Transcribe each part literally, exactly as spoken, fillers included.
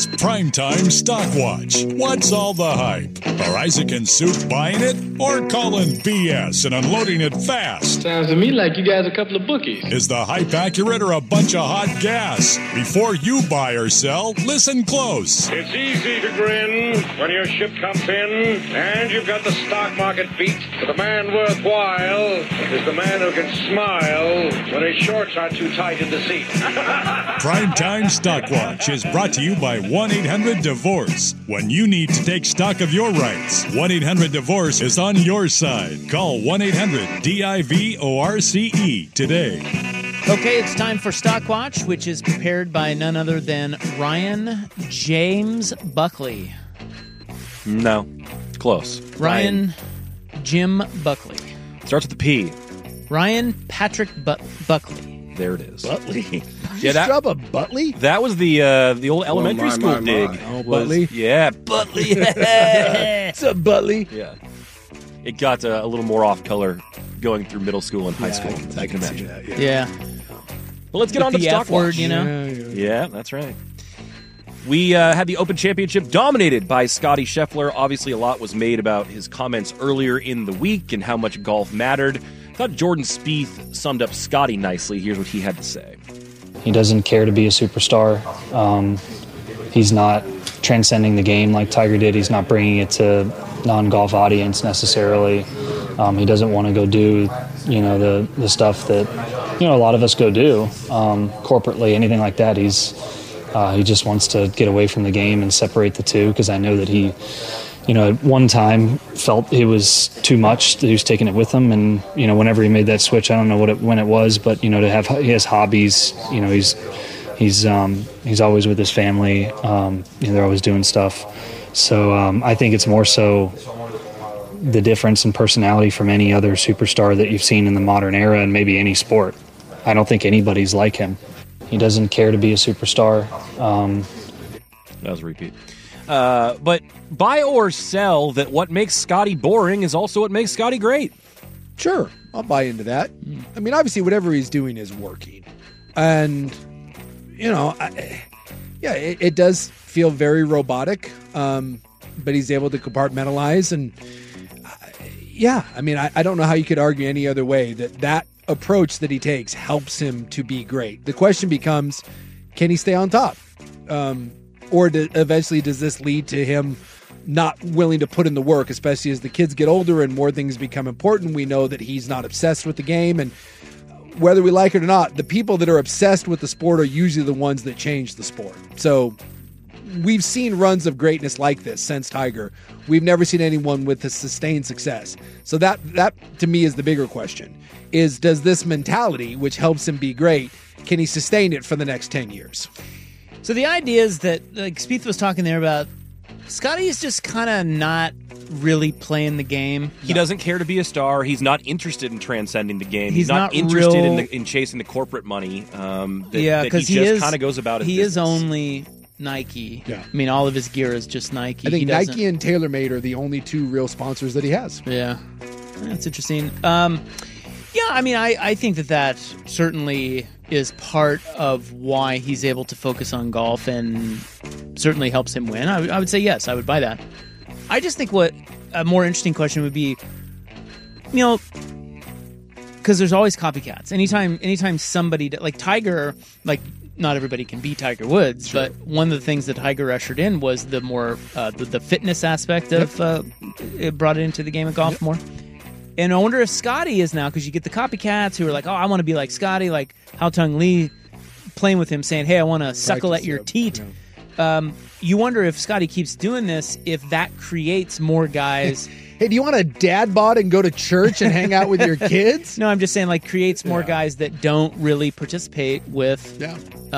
Primetime Stock Watch. What's all the hype? Are Isaac and Soup buying it or calling B S and unloading it fast? Sounds to me like you guys are a couple of bookies. Is the hype accurate or a bunch of hot gas? Before you buy or sell, listen close. It's easy to grin when your ship comes in and you've got the stock market beat. But the man worthwhile is the man who can smile when his shorts are too tight in the seat. Primetime Stock Watch is brought to you by one eight hundred divorce. When you need to take stock of your rights, one eight hundred divorce is on your side. Call one eight hundred D I V O R C E today. Okay, it's time for Stock Watch, which is prepared by none other than Ryan James Buckley. No. Close. Ryan, Ryan. Jim Buckley. Starts with the P. Ryan Patrick Bu- Buckley. There it is. Butley. Yeah, that, drop a Butley? That was the uh, the old elementary oh, my, school my, dig. My. Oh, was, Butley? Yeah, Butley. It's a Butley. Yeah. It got uh, a little more off color going through middle school and high yeah, school. I can, I can imagine. that, yeah. yeah. Well, let's get With on to the the stock F word, watch. you know? Yeah, yeah. Yeah, that's right. We uh, had the Open Championship dominated by Scottie Scheffler. Obviously, a lot was made about his comments earlier in the week and how much golf mattered. I thought Jordan Spieth summed up Scottie nicely. Here's what he had to say. He doesn't care to be a superstar. Um, he's not transcending the game like Tiger did. He's not bringing it to non-golf audience necessarily. Um, he doesn't want to go do, you know, the, the stuff that, you know, a lot of us go do um, corporately, anything like that. He's uh, he just wants to get away from the game and separate the two, because I know that he, you know, at one time felt it was too much, that he was taking it with him. And, you know, whenever he made that switch, I don't know what it, when it was, but, you know, to have, he has hobbies, you know, he's, he's, um, he's always with his family. Um, you know, they're always doing stuff. So um, I think it's more so the difference in personality from any other superstar that you've seen in the modern era and maybe any sport. I don't think anybody's like him. He doesn't care to be a superstar. Um, that was a repeat. Uh, but buy or sell that what makes Scottie boring is also what makes Scottie great. Sure, I'll buy into that. I mean, obviously, whatever he's doing is working. And, you know, I, yeah, it, it does feel very robotic, um, but he's able to compartmentalize. And, uh, yeah, I mean, I, I don't know how you could argue any other way that that approach that he takes helps him to be great. The question becomes, can he stay on top? Um Or do, eventually does this lead to him not willing to put in the work, especially as the kids get older and more things become important? We know that he's not obsessed with the game. And whether we like it or not, the people that are obsessed with the sport are usually the ones that change the sport. So we've seen runs of greatness like this since Tiger. We've never seen anyone with a sustained success. So that, that to me is the bigger question, is does this mentality, which helps him be great, can he sustain it for the next ten years? So the idea is that, like Spieth was talking there about, Scottie is just kind of not really playing the game. He no. doesn't care to be a star. He's not interested in transcending the game. He's, He's not, not interested real... in the, in chasing the corporate money. Um, that, yeah, because he, he just kind of goes about his He business. is only Nike. Yeah. I mean, all of his gear is just Nike. I think he Nike and TaylorMade are the only two real sponsors that he has. Yeah, that's interesting. Um, yeah, I mean, I, I think that that certainly is part of why he's able to focus on golf and certainly helps him win. I, w- I would say yes, I would buy that. I just think what a more interesting question would be, you know, because there's always copycats. Anytime, anytime somebody like Tiger, like not everybody can be Tiger Woods, sure. but one of the things that Tiger ushered in was the more uh, the, the fitness aspect of uh, it brought it into the game of golf yep. more. And I wonder if Scottie is now, because you get the copycats who are like, oh, I want to be like Scottie, like Haotong Li playing with him saying, hey, I want to suckle at your teat. Yeah. Um, you wonder if Scottie keeps doing this, if that creates more guys. Hey, do you want a dad bod and go to church and hang out with your kids? No, I'm just saying, like, creates more yeah. guys that don't really participate with yeah.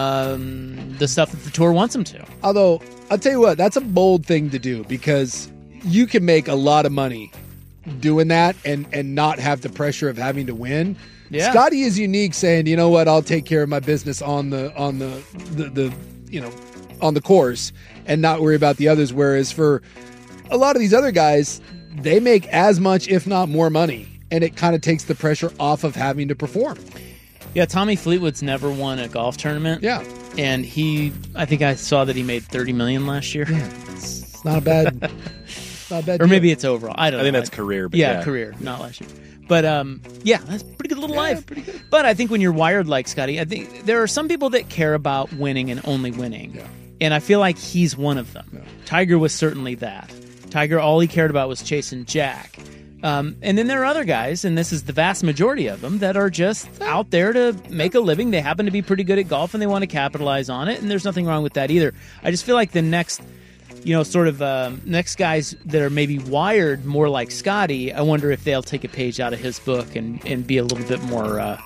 um, the stuff that the tour wants them to. Although, I'll tell you what, that's a bold thing to do, because you can make a lot of money doing that and and not have the pressure of having to win. Yeah. Scottie is unique, saying, you know what, I'll take care of my business on the on the, the the you know on the course and not worry about the others. Whereas for a lot of these other guys, they make as much, if not more money, and it kind of takes the pressure off of having to perform. Yeah, Tommy Fleetwood's never won a golf tournament. Yeah. and he, I think I saw that he made thirty million last year. Yeah, it's, it's not a bad, not a bad. Or deal. maybe it's overall. I don't I know. think that's career. But yeah, yeah, career, not last year. But um, yeah, that's a pretty good little Yeah, life. pretty good. But I think when you're wired like Scotty, I think there are some people that care about winning and only winning. Yeah. And I feel like he's one of them. Yeah. Tiger was certainly that. Tiger, all he cared about was chasing Jack. Um, and then there are other guys, and this is the vast majority of them, that are just out there to make a living. They happen to be pretty good at golf, and they want to capitalize on it, and there's nothing wrong with that either. I just feel like the next, you know, sort of um, next guys that are maybe wired more like Scotty, I wonder if they'll take a page out of his book and, and be a little bit more uh,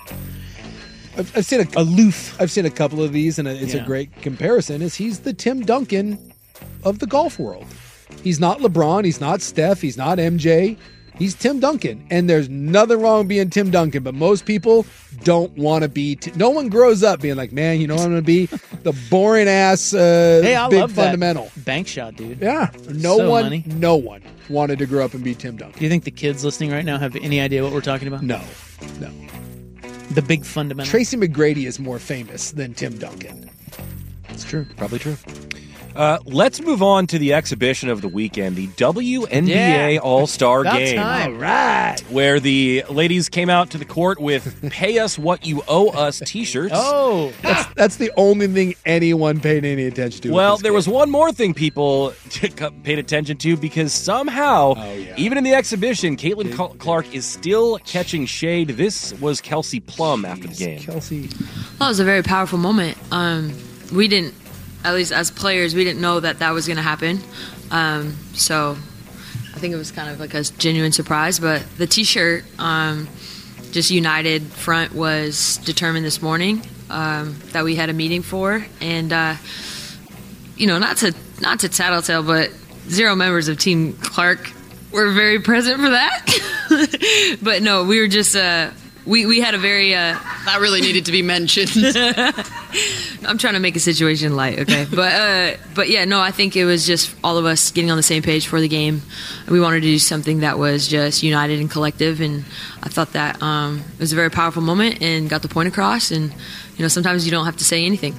I've, I've seen a aloof. I've seen a couple of these, and it's Yeah. a great comparison. Is he's the Tim Duncan of the golf world? He's not LeBron. He's not Steph. He's not M J. He's Tim Duncan, and there's nothing wrong with being Tim Duncan. But most people don't want to be. T- no one grows up being like, man, you know what I'm going to be? The boring ass uh, Hey, I big love fundamental. that bank shot, dude. Yeah, no So one, money. no one wanted to grow up and be Tim Duncan. Do you think the kids listening right now have any idea what we're talking about? No, no. The big fundamental. Tracy McGrady is more famous than Tim Duncan. It's true. probably true. Uh, let's move on to the exhibition of the weekend, the W N B A Yeah. All-Star About Game. time. Right. Where the ladies came out to the court with "Pay Us What You Owe Us" T-shirts. Oh, That's, that's the only thing anyone paid any attention to. Well, at this there game. was one more thing people paid attention to, because somehow, Oh, yeah. even in the exhibition, Caitlin Cl- Clark is still catching shade. This was Kelsey Plum after the game. Kelsey. Well, it was a very powerful moment. Um, we didn't, at least as players, we didn't know that that was going to happen. Um, so I think it was kind of like a genuine surprise. But the T-shirt, um, just United Front, was determined this morning um, that we had a meeting for, and uh, you know, not to not to tattletale, but zero members of Team Clark were very present for that. But no, we were just. Uh, We we had a very uh, That really needed to be mentioned. I'm trying to make a situation light, okay? But uh, but yeah, no, I think it was just all of us getting on the same page for the game. We wanted to do something that was just united and collective, and I thought that um, it was a very powerful moment and got the point across. And you know, sometimes you don't have to say anything.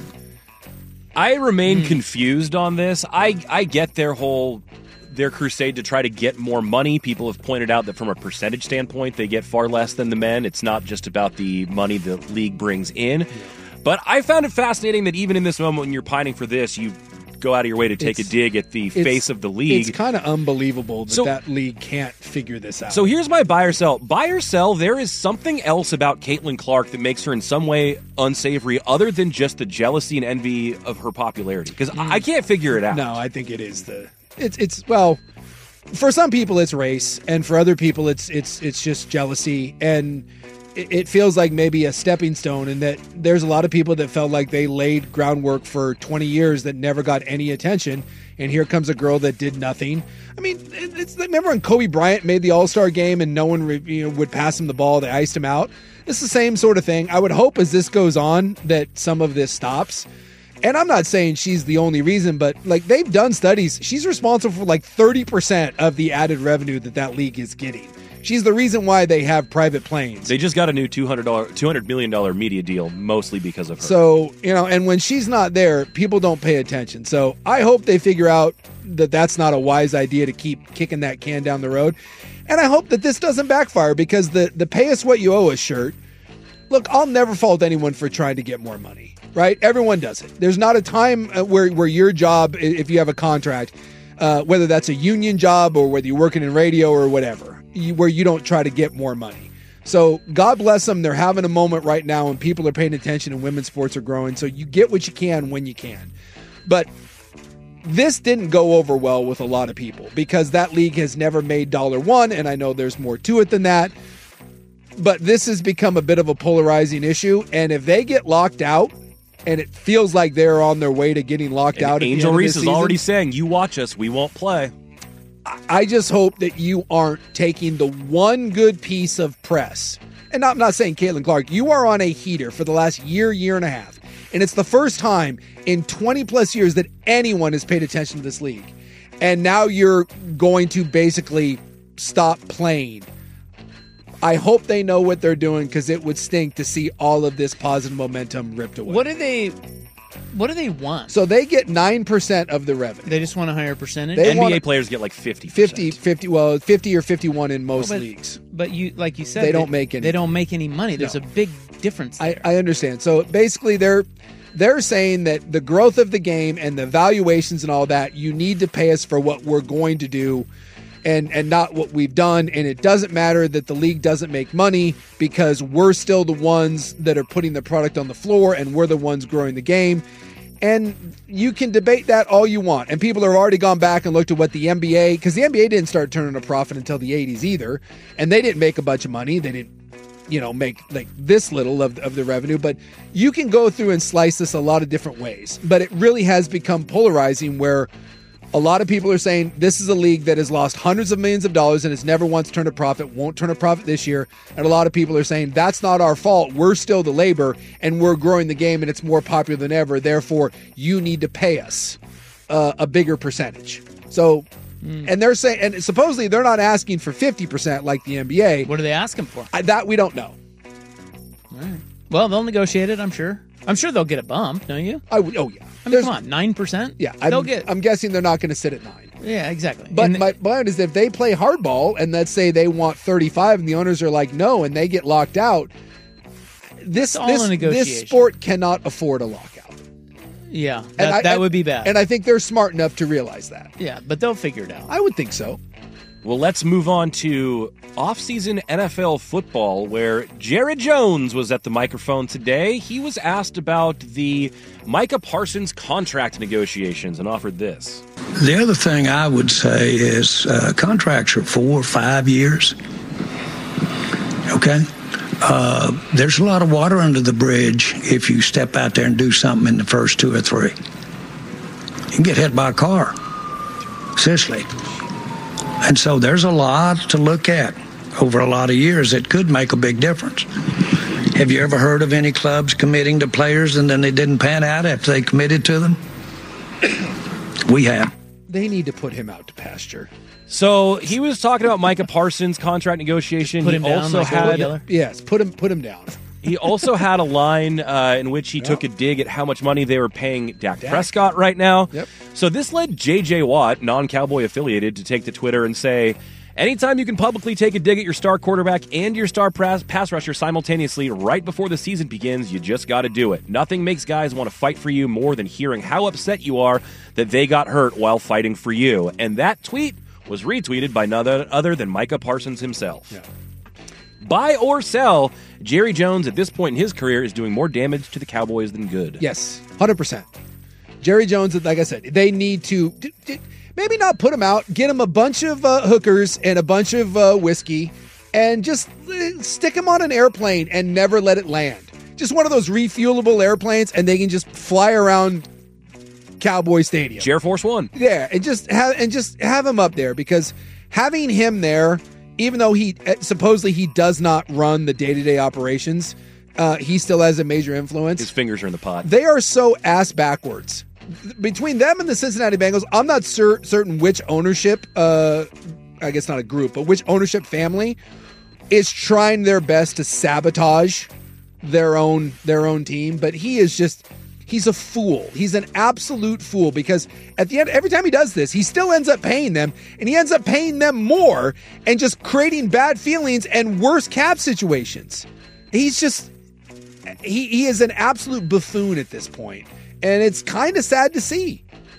I remain confused on this. I I get their whole their crusade to try to get more money. People have pointed out that from a percentage standpoint, they get far less than the men. It's not just about the money the league brings in. But I found it fascinating that even in this moment when you're pining for this, you go out of your way to take It's- a dig at the face of the league. It's kind of unbelievable that So- that league can't figure this out. So here's my buy or sell. Buy or sell, there is something else about Caitlin Clark that makes her in some way unsavory other than just the jealousy and envy of her popularity. Because I I can't figure it out. no, I think it is the. It's it's well, for some people it's race, and for other people it's it's it's just jealousy, and it, it feels like maybe a stepping stone. And that there's a lot of people that felt like they laid groundwork for twenty years that never got any attention, and here comes a girl that did nothing. I mean, it, it's remember when Kobe Bryant made the All-Star game and no one re, you know would pass him the ball, they iced him out. It's the same sort of thing. I would hope as this goes on that some of this stops. And I'm not saying she's the only reason, but like they've done studies. She's responsible for like thirty percent of the added revenue that that league is getting. She's the reason why they have private planes. They just got a new two hundred million dollars media deal, mostly because of her. So, you know, and when she's not there, people don't pay attention. So I hope they figure out that that's not a wise idea to keep kicking that can down the road. And I hope that this doesn't backfire, because the, the pay us what you owe us shirt, look, I'll never fault anyone for trying to get more money. Right? Everyone does it. There's not a time uh, where, where your job, i- if you have a contract, uh, whether that's a union job or whether you're working in radio or whatever, you, where you don't try to get more money. So God bless them. They're having a moment right now and people are paying attention and women's sports are growing. So you get what you can when you can. But this didn't go over well with a lot of people because that league has never made dollar one. And I know there's more to it than that. But this has become a bit of a polarizing issue. And if they get locked out, and it feels like they're on their way to getting locked And out. At Angel the end Reese of is this season, already saying, you watch us, we won't play. I just hope that you aren't taking the one good piece of press. And I'm not saying Caitlin Clark, you are on a heater for the last year, year and a half. And it's the first time in twenty plus years that anyone has paid attention to this league. And now you're going to basically stop playing. I hope they know what they're doing, because it would stink to see all of this positive momentum ripped away. what do they? What do they want? So they get nine percent of the revenue. They just want a higher percentage? They N B A want- players get like fifty. fifty, fifty, well, fifty or fifty-one in most Well, but- leagues. But you, like you said, They don't make any- They don't make any money. There's No. a big difference I, there. I understand. So basically, they're they're saying that the growth of the game and the valuations and all that, you need to pay us for what we're going to do, and and not what we've done. And it doesn't matter that the league doesn't make money because we're still the ones that are putting the product on the floor, and we're the ones growing the game. And you can debate that all you want. And people have already gone back and looked at what the N B A, because the N B A didn't start turning a profit until the eighties either. And they didn't make a bunch of money. They didn't, you know, make like this little of, of the revenue. But you can go through and slice this a lot of different ways. But it really has become polarizing where a lot of people are saying this is a league that has lost hundreds of millions of dollars and has never once turned a profit, won't turn a profit this year. And a lot of people are saying that's not our fault. We're still the labor and we're growing the game and it's more popular than ever. Therefore, you need to pay us uh, a bigger percentage. So, mm. and they're saying, and supposedly they're not asking for fifty percent like the N B A. What are they asking for? I, that we don't know. All right. Well, they'll negotiate it, I'm sure. I'm sure they'll get a bump, don't you? I would, oh, yeah. I mean, There's- come on, nine percent? Yeah, They'll I'm, get. I'm guessing they're not going to sit at nine. Yeah, exactly. But And- my point is, if they play hardball and let's say they want thirty-five and the owners are like, no, and they get locked out, this, It's all this, a this negotiation. sport cannot afford a lockout. yeah, And that, I- that and- would be bad. And I think they're smart enough to realize that. yeah, but they'll figure it out. I would think so. Well, let's move on to off-season N F L football, where Jared Jones was at the microphone today. He was asked about the Micah Parsons contract negotiations and offered this. The other thing I would say is uh, contracts are four or five years. Okay? Uh, there's a lot of water under the bridge if you step out there and do something in the first two or three. You can get hit by a car. Seriously. And so there's a lot to look at over a lot of years that could make a big difference. Have you ever heard of any clubs committing to players and then they didn't pan out after they committed to them? We have. They need to put him out to pasture. So he was talking about Micah Parsons' contract negotiation. Put He him down also like had Will Yeller? Yes, put him put him down. he also had a line uh, in which he took a dig at how much money they were paying Dak, Dak. Prescott right now. Yep. So this led J J Watt, non-Cowboy affiliated, to take to Twitter and say, anytime you can publicly take a dig at your star quarterback and your star pass, pass rusher simultaneously right before the season begins, you just got to do it. Nothing makes guys want to fight for you more than hearing how upset you are that they got hurt while fighting for you. And that tweet was retweeted by none other than Micah Parsons himself. Yeah. Buy or sell, Jerry Jones at this point in his career is doing more damage to the Cowboys than good. Yes, one hundred percent. Jerry Jones, like I said, they need to d- d- maybe not put him out, get him a bunch of uh, hookers and a bunch of uh, whiskey, and just uh, stick him on an airplane and never let it land. Just one of those refuelable airplanes, and they can just fly around Cowboy Stadium. Air Force One. Yeah, and just have and just have him up there, because having him there, even though he uh, supposedly he does not run the day-to-day operations, uh, he still has a major influence. His fingers are in the pot. They are so ass backwards. Between them and the Cincinnati Bengals, I'm not cer- certain which ownership, uh, I guess not a group, but which ownership family is trying their best to sabotage their own their own team. But he is just, he's a fool. He's an absolute fool, because at the end, every time he does this, he still ends up paying them, and he ends up paying them more and just creating bad feelings and worse cap situations. He's just, he, he is an absolute buffoon at this point. And it's kind of sad to see.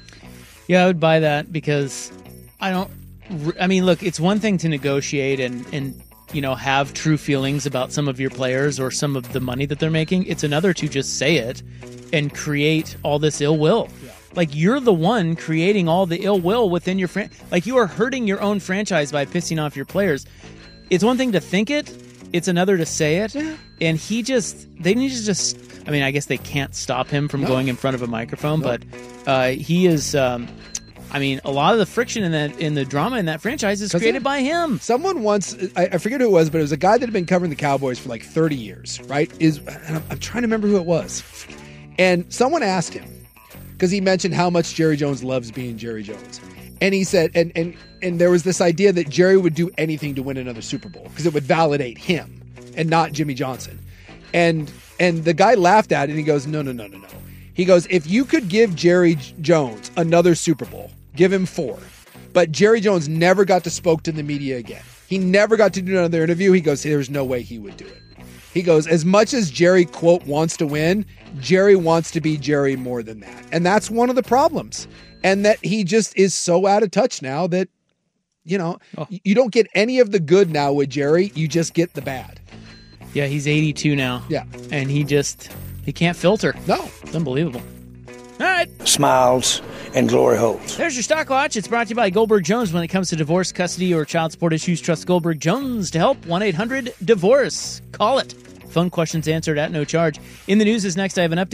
Yeah, I would buy that, because I don't. I mean, look, it's one thing to negotiate and and you know have true feelings about some of your players or some of the money that they're making. It's another to just say it and create all this ill will. Yeah. Like, you're the one creating all the ill will within your fran. Like, you are hurting your own franchise by pissing off your players. It's one thing to think it. It's another to say it. Yeah. And he just, they need to just, I mean, I guess they can't stop him from no. going in front of a microphone, no. but uh, he is, um, I mean, a lot of the friction in that, in the drama in that franchise is created by him. Someone once, I, I forget who it was, but it was a guy that had been covering the Cowboys for like thirty years, right? Is I'm, I'm trying to remember who it was. And someone asked him, because he mentioned how much Jerry Jones loves being Jerry Jones. And he said, and and and there was this idea that Jerry would do anything to win another Super Bowl because it would validate him and not Jimmy Johnson. And and the guy laughed at it and he goes, no, no, no, no, no. He goes, if you could give Jerry Jones another Super Bowl, give him four. But Jerry Jones never got to spoke to the media again. He never got to do another interview. He goes, there's no way he would do it. He goes, as much as Jerry, quote, wants to win, Jerry wants to be Jerry more than that. And that's one of the problems. And that he just is so out of touch now that, you know, oh. you don't get any of the good now with Jerry. You just get the bad. Yeah, he's eighty-two now. Yeah. And he just, he can't filter. No. It's unbelievable. All right. Smiles and glory holes. There's your Stock Watch. It's brought to you by Goldberg Jones. When it comes to divorce, custody, or child support issues, trust Goldberg Jones to help. one eight hundred divorce. Call it. Phone questions answered at no charge. In the news is next. I have an update.